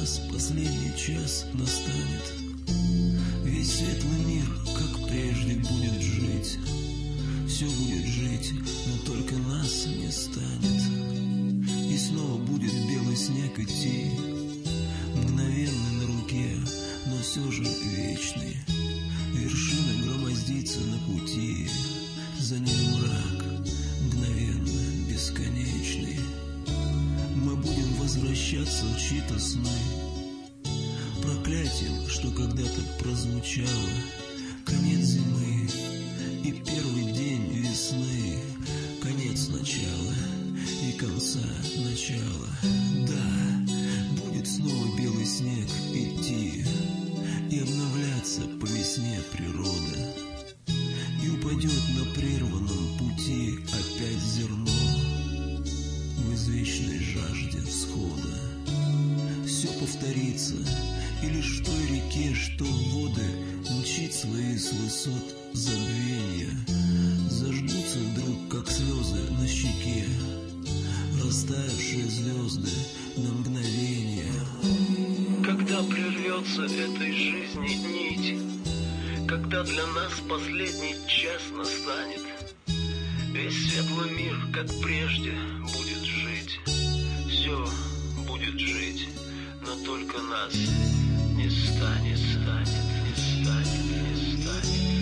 нас последний час настанет. Весь светлый мир, как прежде, будет жить. Все будет жить, но только нас не станет. И снова будет белый снег идти, мгновенный на руке, но все же вечный. Вершина громоздится на пути, за ним мрак, мгновенно бесконечный. Мы будем возвращаться в чьи-то сны, проклятием, что когда-то прозвучало. Конец зимы и первый день весны, конец начала и конца начала. Да, будет снова белый снег идти и обновляться по весне природа, и упадет на прерванном пути опять зерно в извечной жажде всхода. Все повторится, и лишь в той реке, что в воды мчит свои с высот забвения, зажгутся вдруг, как слезы на щеке, растаявшие звезды на мгновение. Когда прервется этой жизни нить, когда для нас последний час настанет, весь светлый мир, как прежде, будет жить. Все будет жить, но только нас не станет, не станет, не станет.